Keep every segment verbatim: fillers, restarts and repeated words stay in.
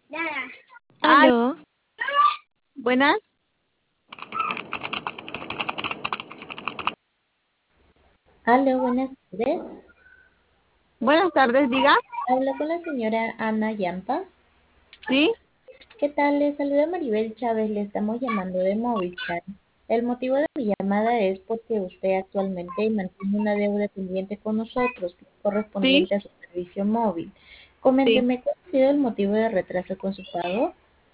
Aló, Buenas. Aló, buenas tardes. Buenas tardes, diga. Hablo con la señora Ana Yampa. Sí, ¿Qué tal? Le saluda Maribel Chávez. Le estamos llamando de Movistar. El motivo de mi llamada es porque usted actualmente mantiene una deuda pendiente con nosotros, sí, correspondiente a su servicio móvil. sí. Coménteme, ¿cuál ha sido el motivo de retraso con su pago?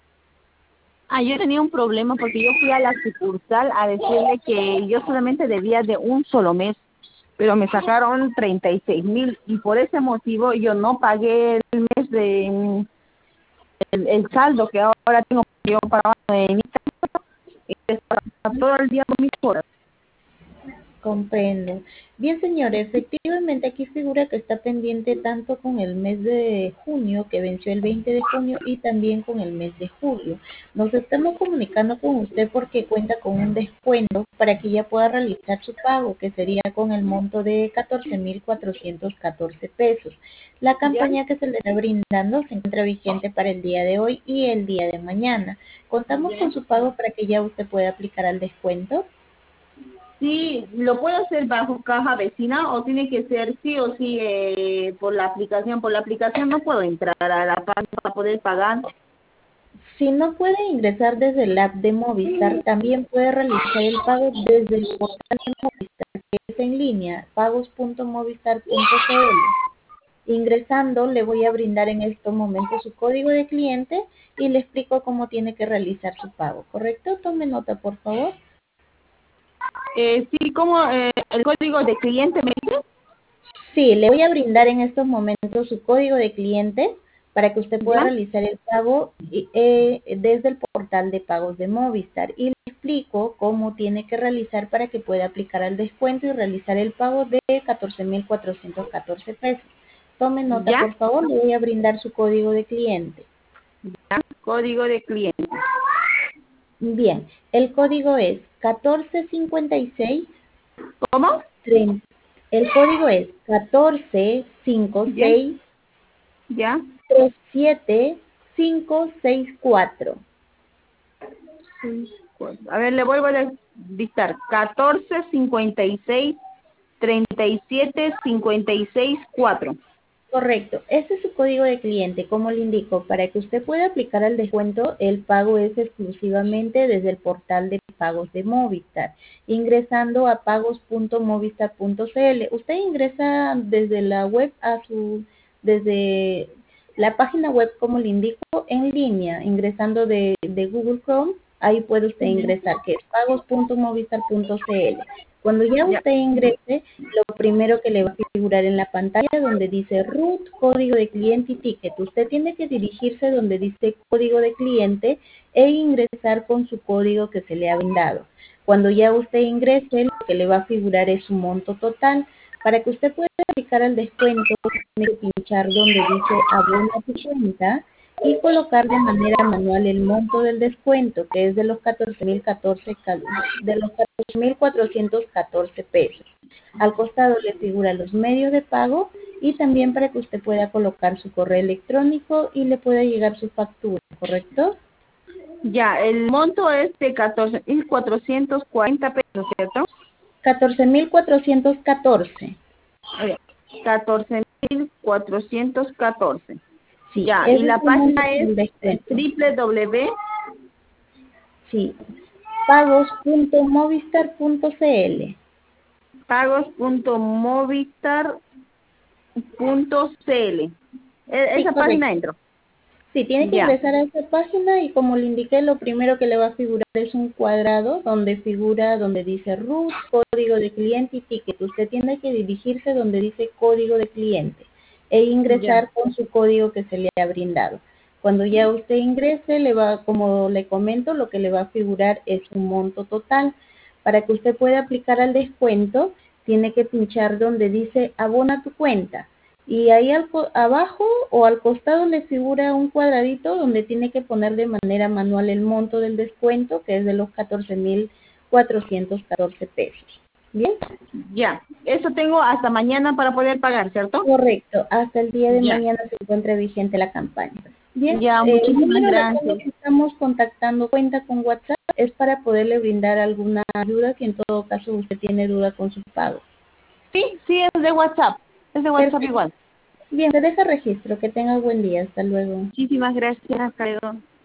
Ah, yo tenía un problema porque yo fui a la sucursal a decirle que yo solamente debía de un solo mes, pero me sacaron treinta y seis mil y por ese motivo yo no pagué el mes de mm, el, el saldo que ahora tengo. Yo para mi y es para todo el día por mis horas. Comprendo. Bien, señor, efectivamente aquí figura que está pendiente tanto con el mes de junio, que venció el veinte de junio, y también con el mes de julio. Nos estamos comunicando con usted porque cuenta con un descuento para que ya pueda realizar su pago, que sería con el monto de catorce mil cuatrocientos catorce pesos. La ¿Ya? campaña que se le está brindando se encuentra vigente para el día de hoy y el día de mañana. Contamos con ¿Ya? su pago para que ya usted pueda aplicar al descuento. Sí, ¿lo puedo hacer bajo caja vecina o tiene que ser sí o sí eh, por la aplicación? Por la aplicación no puedo entrar a la página para poder pagar. Si no puede ingresar desde el app de Movistar, también puede realizar el pago desde el portal de Movistar, que es en línea, pagos punto movistar punto c l. Ingresando, le voy a brindar en estos momentos su código de cliente y le explico cómo tiene que realizar su pago, ¿correcto? Tome nota, por favor. Eh, sí, como eh, el código de cliente me dice. Sí, le voy a brindar en estos momentos su código de cliente para que usted pueda ¿Ya? realizar el pago eh, desde el portal de pagos de Movistar. Y le explico cómo tiene que realizar para que pueda aplicar al descuento y realizar el pago de catorce mil cuatrocientos catorce pesos. Tome nota, ¿Ya? por favor, le voy a brindar su código de cliente. ¿Ya? Código de cliente. Bien, el código es catorce cincuenta y seis ¿Cómo? treinta. El código es catorce cincuenta y ¿Ya? seis ¿Ya? tres siete cinco seis cuatro. Seis, cuatro. A ver, le vuelvo a dictar. Catorce cincuenta y seis treinta y siete cincuenta y seis cuatro. Correcto, este es su código de cliente, como le indico, para que usted pueda aplicar el descuento, el pago es exclusivamente desde el portal de pagos de Movistar, ingresando a pagos punto movistar punto c l. Usted ingresa desde la web a su, desde la página web, como le indico, en línea, ingresando de, de Google Chrome, ahí puede usted ingresar, que es pagos punto movistar punto c l. Cuando ya ¿Ya? usted ingrese, lo primero que le va a figurar en la pantalla donde dice root, código de cliente y ticket. Usted tiene que dirigirse donde dice código de cliente e ingresar con su código que se le ha brindado. Cuando ya usted ingrese, lo que le va a figurar es su monto total. Para que usted pueda aplicar el descuento, tiene que pinchar donde dice abona tu cuenta y colocar de manera manual el monto del descuento, que es de los catorce mil catorce de los catorce mil cuatrocientos catorce pesos. Al costado le figura los medios de pago y también para que usted pueda colocar su correo electrónico y le pueda llegar su factura, ¿correcto? Ya, el monto es de catorce mil cuatrocientos cuarenta pesos, ¿cierto? catorce mil cuatrocientos catorce. Catorce mil cuatrocientos catorce. Sí, Ya, y ese es la el monto página es del descuento. www. Sí, pagos punto movistar punto c l. pagos punto movistar punto c l. E- Sí, Esa página correcto. entro. Sí, tiene que Ya, ingresar a esta página y como le indiqué, lo primero que le va a figurar es un cuadrado donde figura, donde dice root, código de cliente y ticket. Usted tiene que dirigirse donde dice código de cliente e ya, ingresar con su código que se le ha brindado. Cuando ya usted ingrese, le va, como le comento, lo que le va a figurar es un monto total. Para que usted pueda aplicar al descuento, tiene que pinchar donde dice abona tu cuenta y ahí al, abajo o al costado le figura un cuadradito donde tiene que poner de manera manual el monto del descuento, que es de los catorce mil cuatrocientos catorce pesos. ¿Bien? ya. Eso tengo hasta mañana para poder pagar, ¿cierto? Correcto. Hasta el día de Ya. mañana se encuentra vigente la campaña. Bien, Ya, eh, el muchísimas número de fondo gracias. que estamos contactando cuenta con WhatsApp, es para poderle brindar alguna ayuda que en todo caso usted tiene duda con sus pagos. Sí, sí, es de WhatsApp. Es de WhatsApp Perfecto. igual. Bien, se deja registro. Que tenga buen día. Hasta luego. Muchísimas gracias, hasta luego.